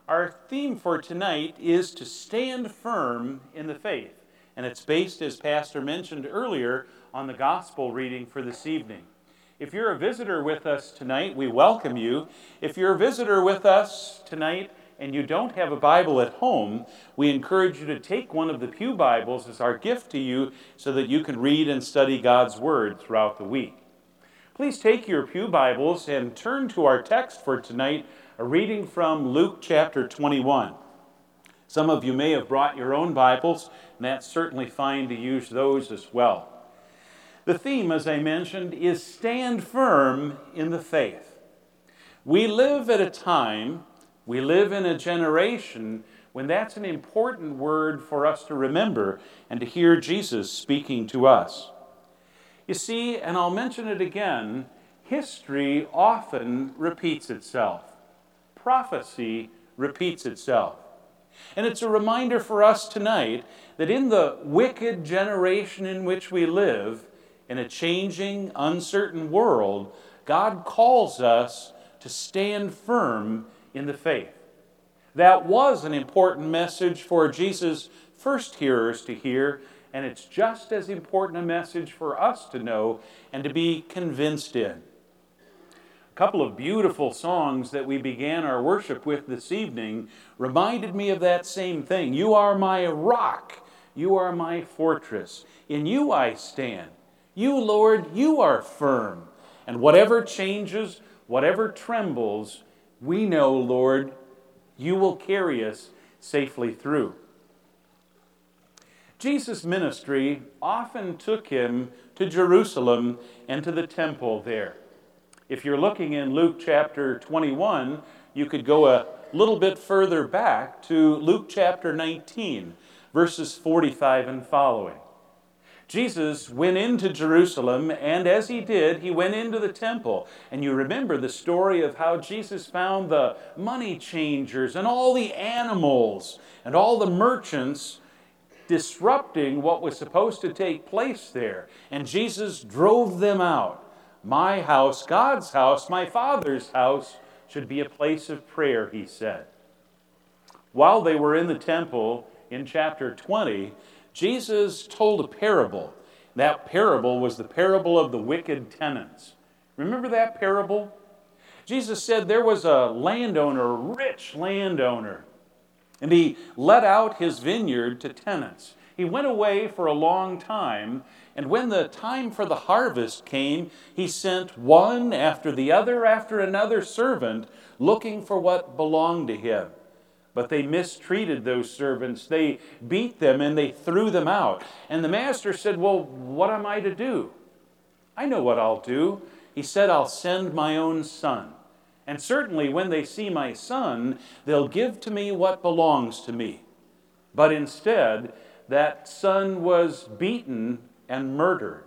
Our theme for tonight is to stand firm in the faith, and it's based, as Pastor mentioned earlier, on the gospel reading for this evening. If you're a visitor with us tonight, we welcome you. If you're a visitor with us tonight and you don't have a Bible at home, we encourage you to take one of the Pew Bibles as our gift to you so that you can read and study God's Word throughout the week. Please take your Pew Bibles and turn to our text for tonight, a reading from Luke chapter 21. Some of you may have brought your own Bibles, and that's certainly fine to use those as well. The theme, as I mentioned, is stand firm in the faith. We live at a time, we live in a generation when that's an important word for us to remember and to hear Jesus speaking to us. You see, and I'll mention it again, history often repeats itself. Prophecy repeats itself. And it's a reminder for us tonight that in the wicked generation in which we live, in a changing, uncertain world, God calls us to stand firm in the faith. That was an important message for Jesus' first hearers to hear, and it's just as important a message for us to know and to be convinced in. A couple of beautiful songs that we began our worship with this evening reminded me of that same thing. You are my rock, you are my fortress. In you I stand. You, Lord, you are firm. And whatever changes, whatever trembles, we know, Lord, you will carry us safely through. Jesus' ministry often took him to Jerusalem and to the temple there. If you're looking in Luke chapter 21, you could go a little bit further back to Luke chapter 19, verses 45 and following. Jesus went into Jerusalem, and as he did, he went into the temple. And you remember the story of how Jesus found the money changers and all the animals and all the merchants disrupting what was supposed to take place there. And Jesus drove them out. My house, God's house, my Father's house should be a place of prayer, he said. While they were in the temple in chapter 20, Jesus told a parable. That parable was the parable of the wicked tenants. Remember that parable? Jesus said there was a landowner, a rich landowner, and he let out his vineyard to tenants. He went away for a long time, and when the time for the harvest came, he sent one after the other after another servant looking for what belonged to him. But they mistreated those servants. They beat them and they threw them out. And the master said, well, what am I to do? I know what I'll do. He said, I'll send my own son. And certainly when they see my son, they'll give to me what belongs to me. But instead, that son was beaten and murdered.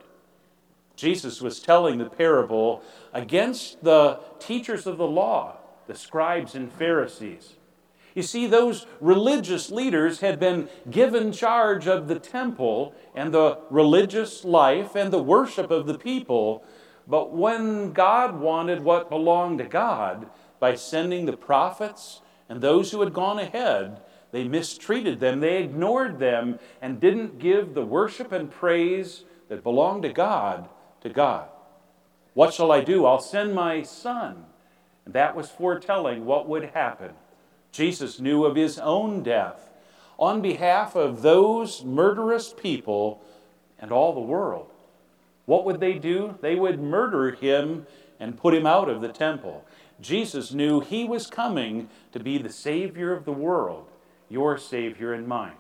Jesus was telling the parable against the teachers of the law, the scribes and Pharisees. You see, those religious leaders had been given charge of the temple and the religious life and the worship of the people. But when God wanted what belonged to God, by sending the prophets and those who had gone ahead, they mistreated them, they ignored them, and didn't give the worship and praise that belonged to God to God. What shall I do? I'll send my son. And that was foretelling what would happen. Jesus knew of his own death on behalf of those murderous people and all the world. What would they do? They would murder him and put him out of the temple. Jesus knew he was coming to be the Savior of the world, your Savior and mine.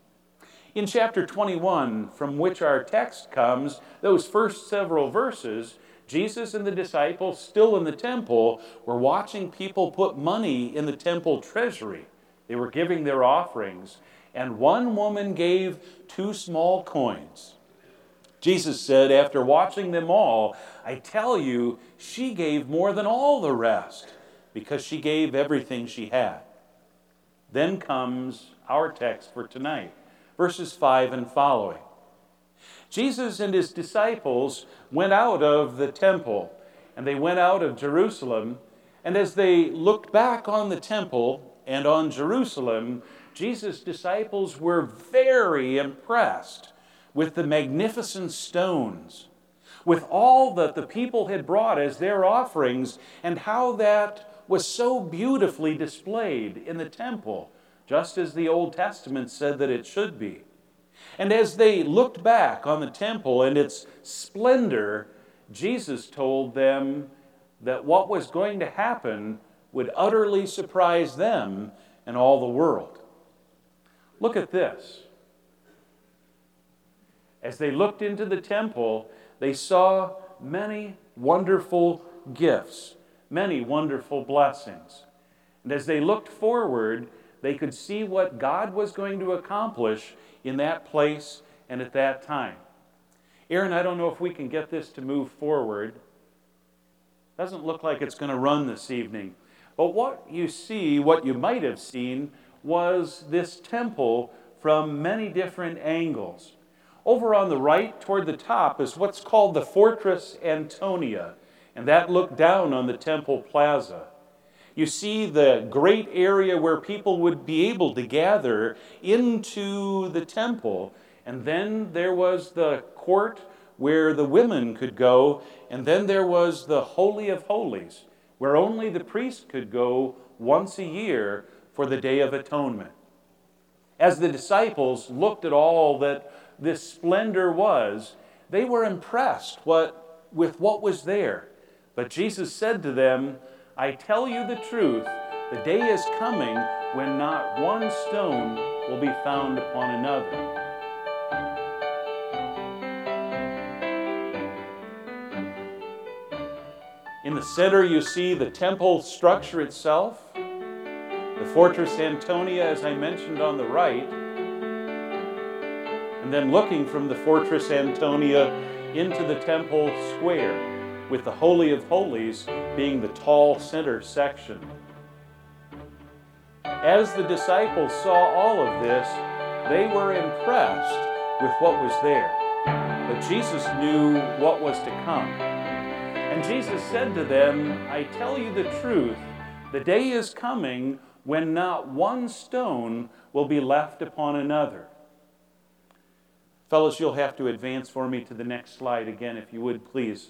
In chapter 21, from which our text comes, those first several verses, Jesus and the disciples, still in the temple, were watching people put money in the temple treasury. They were giving their offerings, and one woman gave 2 small coins. Jesus said, after watching them all, I tell you, she gave more than all the rest, because she gave everything she had. Then comes our text for tonight, verses 5 and following. Jesus and his disciples went out of the temple, and they went out of Jerusalem, and as they looked back on the temple, and on Jerusalem, Jesus' disciples were very impressed with the magnificent stones, with all that the people had brought as their offerings, and how that was so beautifully displayed in the temple, just as the Old Testament said that it should be. And as they looked back on the temple and its splendor, Jesus told them that what was going to happen would utterly surprise them and all the world. Look at this. As they looked into the temple, they saw many wonderful gifts, many wonderful blessings. And as they looked forward, they could see what God was going to accomplish in that place and at that time. Aaron, I don't know if we can get this to move forward. Doesn't look like it's going to run this evening. But what you see, what you might have seen, was this temple from many different angles. Over on the right, toward the top, is what's called the Fortress Antonia, and that looked down on the temple plaza. You see the great area where people would be able to gather into the temple, and then there was the court where the women could go, and then there was the Holy of Holies, where only the priest could go once a year for the Day of Atonement. As the disciples looked at all that this splendor was, they were impressed with what was there. But Jesus said to them, I tell you the truth, the day is coming when not one stone will be found upon another. In the center, you see the temple structure itself, the Fortress Antonia, as I mentioned, on the right, and then looking from the Fortress Antonia into the temple square, with the Holy of Holies being the tall center section. As the disciples saw all of this, they were impressed with what was there. But Jesus knew what was to come. And Jesus said to them, I tell you the truth, the day is coming when not one stone will be left upon another. Fellows, you'll have to advance for me to the next slide again, if you would, please.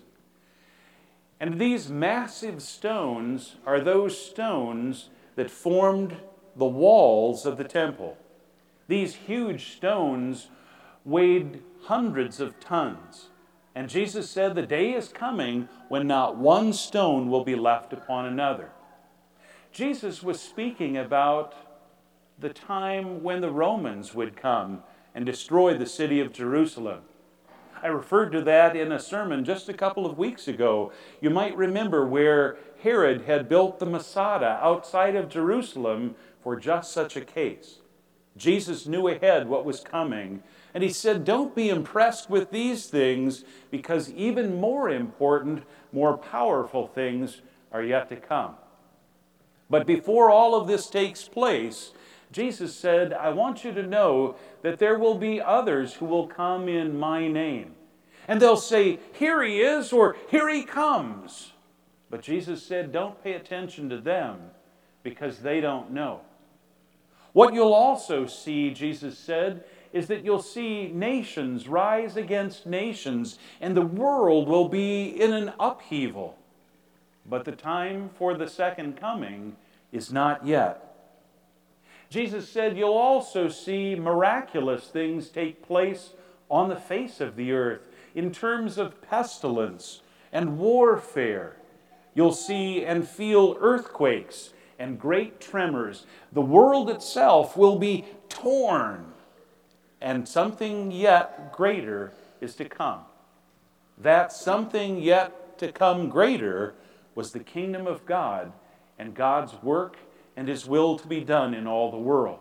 And these massive stones are those stones that formed the walls of the temple. These huge stones weighed hundreds of tons. And Jesus said the day is coming when not one stone will be left upon another. Jesus was speaking about the time when the Romans would come and destroy the city of Jerusalem. I referred to that in a sermon just a couple of weeks ago. You might remember where Herod had built the Masada outside of Jerusalem for just such a case. Jesus knew ahead what was coming, and he said, don't be impressed with these things, because even more important, more powerful things are yet to come. But before all of this takes place, Jesus said, I want you to know that there will be others who will come in my name. And they'll say, here he is, or here he comes. But Jesus said, don't pay attention to them, because they don't know. What you'll also see, Jesus said, is that you'll see nations rise against nations, and the world will be in an upheaval. But the time for the second coming is not yet. Jesus said you'll also see miraculous things take place on the face of the earth in terms of pestilence and warfare. You'll see and feel earthquakes and great tremors. The world itself will be torn, and something yet greater is to come. That something yet to come greater was the kingdom of God and God's work and his will to be done in all the world.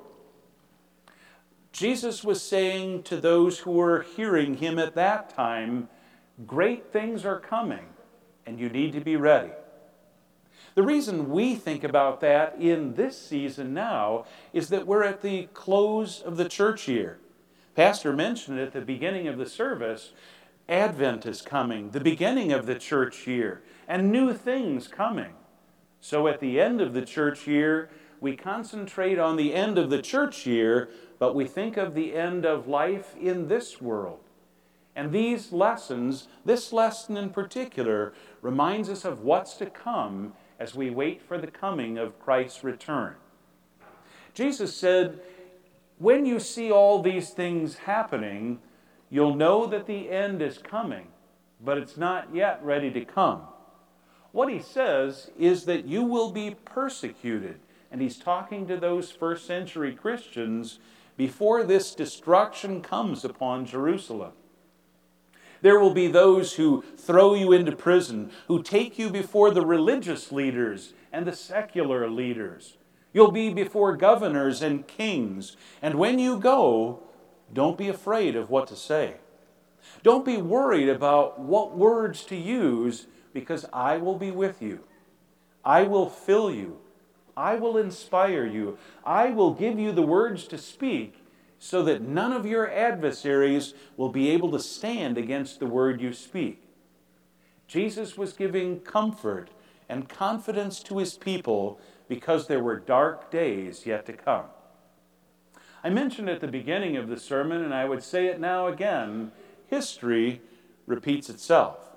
Jesus was saying to those who were hearing him at that time, great things are coming, and you need to be ready. The reason we think about that in this season now is that we're at the close of the church year. Pastor mentioned at the beginning of the service, Advent is coming, the beginning of the church year, and new things coming. So at the end of the church year, we concentrate on the end of the church year, but we think of the end of life in this world. And these lessons, this lesson in particular, reminds us of what's to come as we wait for the coming of Christ's return. Jesus said, when you see all these things happening, you'll know that the end is coming, but it's not yet ready to come. What he says is that you will be persecuted. And he's talking to those first century Christians before this destruction comes upon Jerusalem. There will be those who throw you into prison, who take you before the religious leaders and the secular leaders. You'll be before governors and kings. And when you go, don't be afraid of what to say. Don't be worried about what words to use, because I will be with you. I will fill you. I will inspire you. I will give you the words to speak, so that none of your adversaries will be able to stand against the word you speak. Jesus was giving comfort and confidence to his people because there were dark days yet to come. I mentioned at the beginning of the sermon, and I would say it now again, history repeats itself.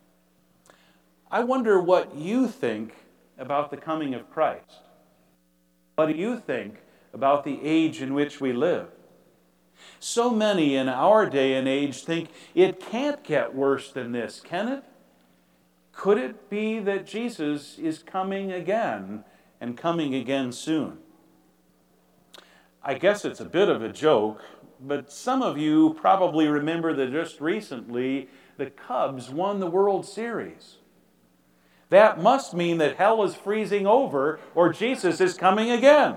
I wonder what you think about the coming of Christ. What do you think about the age in which we live? So many in our day and age think it can't get worse than this, can it? Could it be that Jesus is coming again and coming again soon? I guess it's a bit of a joke, but some of you probably remember that just recently the Cubs won the World Series. That must mean that hell is freezing over or Jesus is coming again.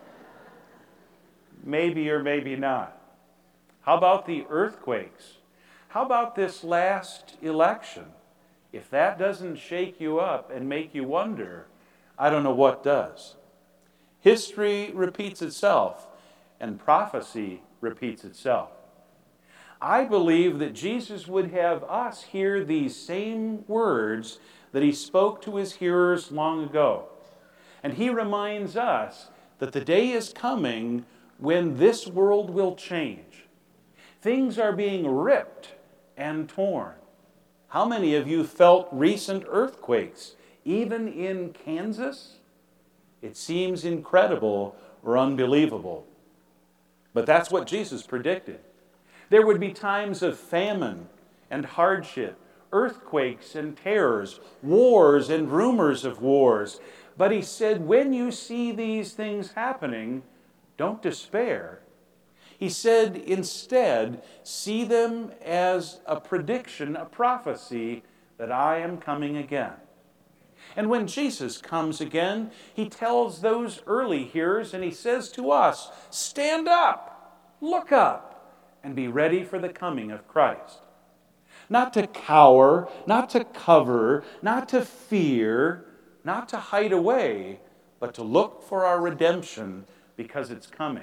Maybe or maybe not. How about the earthquakes? How about this last election? If that doesn't shake you up and make you wonder, I don't know what does. History repeats itself, and prophecy repeats itself. I believe that Jesus would have us hear these same words that he spoke to his hearers long ago. And he reminds us that the day is coming when this world will change. Things are being ripped and torn. How many of you felt recent earthquakes, even in Kansas? It seems incredible or unbelievable. But that's what Jesus predicted. There would be times of famine and hardship, earthquakes and terrors, wars and rumors of wars. But he said, when you see these things happening, don't despair. He said, instead, see them as a prediction, a prophecy that I am coming again. And when Jesus comes again, he tells those early hearers, and he says to us, stand up, look up, and be ready for the coming of Christ. Not to cower, not to cover, not to fear, not to hide away, but to look for our redemption because it's coming.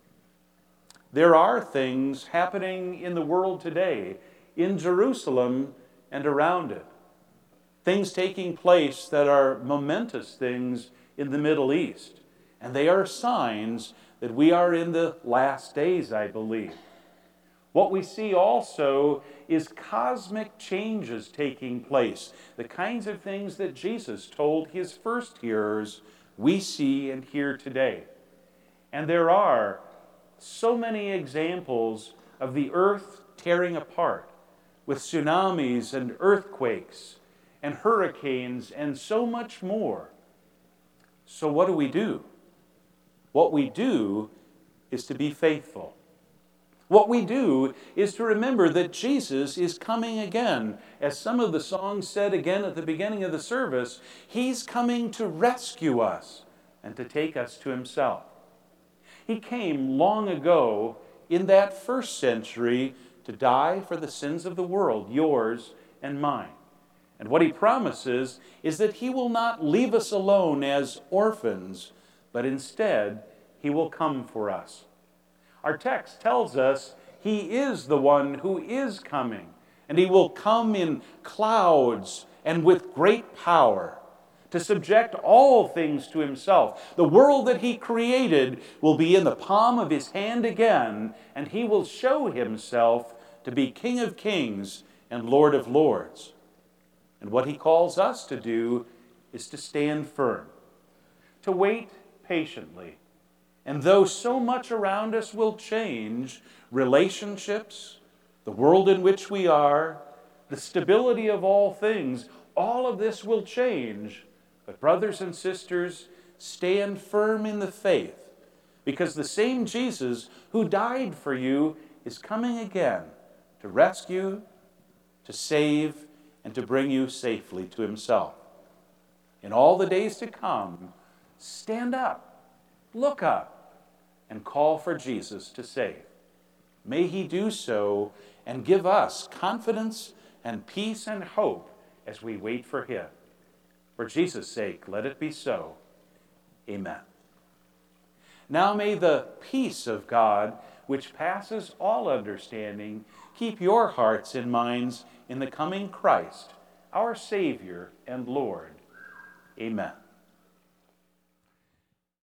There are things happening in the world today, in Jerusalem and around it. Things taking place that are momentous things in the Middle East. And they are signs that we are in the last days, I believe. What we see also is cosmic changes taking place. The kinds of things that Jesus told his first hearers, we see and hear today. And there are so many examples of the earth tearing apart with tsunamis and earthquakes and hurricanes and so much more. So what do? What we do is to be faithful. What we do is to remember that Jesus is coming again. As some of the songs said again at the beginning of the service, he's coming to rescue us and to take us to himself. He came long ago in that first century to die for the sins of the world, yours and mine. And what he promises is that he will not leave us alone as orphans, but instead he will come for us. Our text tells us he is the one who is coming, and he will come in clouds and with great power. to subject all things to himself. The world that he created will be in the palm of his hand again, and he will show himself to be King of kings and Lord of lords. And what he calls us to do is to stand firm, to wait patiently. And though so much around us will change, relationships, the world in which we are, the stability of all things, all of this will change. But brothers and sisters, stand firm in the faith, because the same Jesus who died for you is coming again to rescue, to save, and to bring you safely to himself. In all the days to come, stand up, look up, and call for Jesus to save. May he do so and give us confidence and peace and hope as we wait for him. For Jesus' sake, let it be so. Amen. Now may the peace of God, which passes all understanding, keep your hearts and minds in the coming Christ, our Savior and Lord. Amen.